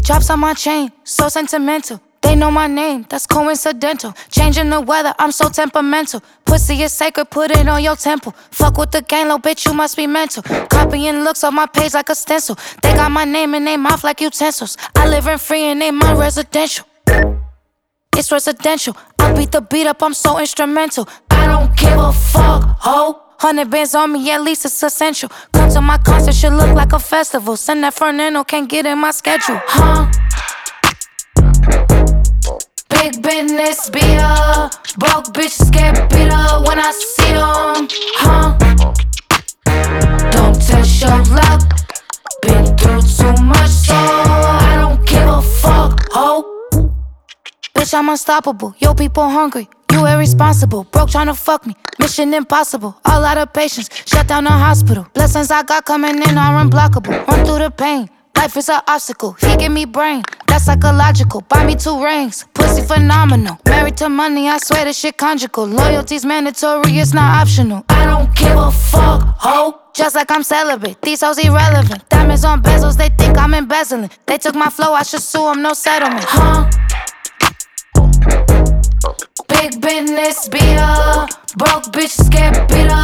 Drops on my chain, so sentimental. They know my name, that's coincidental. Changing the weather, I'm so temperamental. Pussy is sacred, put it on your temple. Fuck with the gang, little bitch, you must be mental. Copying looks on my page like a stencil. They got my name in their mouth like utensils. I live in free and they my residential. It's residential. I beat the beat up, I'm so instrumental. I don't give a fuck, ho. 100 bands on me, at least it's essential. Come to my concert, should look like a festival. Send that Fernando, can't get in my schedule, huh? Big business, be a broke bitches get beat up when I see them, huh? Don't test your luck. Been through too much, so I don't give a fuck, ho. Bitch, I'm unstoppable. Yo, people hungry. You irresponsible. Broke tryna fuck me. Mission impossible. All out of patience. Shut down the hospital. Blessings I got coming in are unblockable. Run through the pain. Life is an obstacle. He give me brain. That's psychological. Buy me 2 rings. Pussy phenomenal. Married to money, I swear this shit conjugal. Loyalty's mandatory, it's not optional. I don't give a fuck, ho. Just like I'm celibate. These hoes irrelevant. Diamonds on bezels, they think I'm embezzling. They took my flow, I should sue them, no settlement, huh? Big business, be a broke bitches get beat